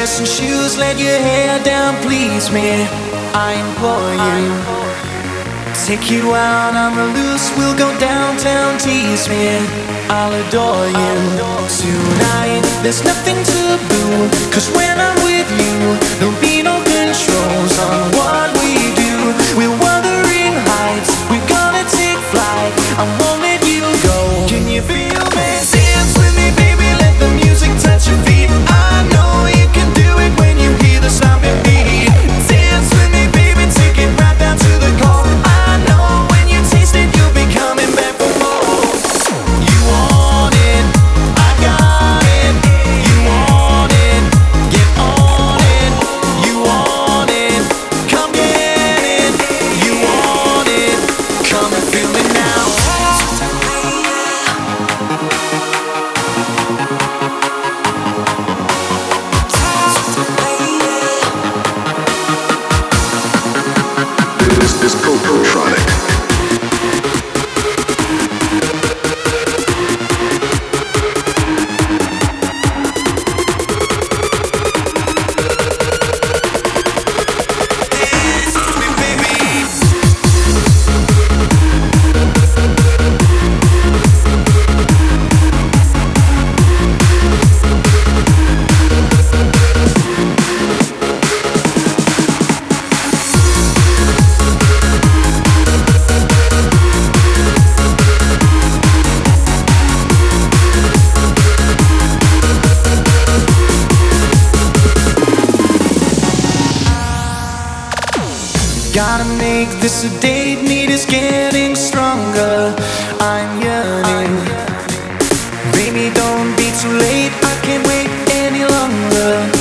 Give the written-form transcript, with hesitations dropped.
dress and shoes, let your hair down, please me. I implore you. Take you out on the loose, we'll go downtown, tease me. I'll adore you. Tonight, there's nothing taboo, 'cause when I'm with you, there'll be no controls on what we do. We're wuthering heights, we're gonna take flight, I won't let you go. Can you feel me? Dance with me, baby, let the music touch your feet. I know you can do it when you hear the stomping beat. Dance with me, baby, take it right down to the core. I know when you taste it, you'll be coming back for more. You want it, I got it. You want it, get on it. You want it, come get it. You want it, come and feel me now. This is Cocotronic. Gotta make this a date, need is getting stronger. I'm yearning. Baby, don't be too late, I can't wait any longer.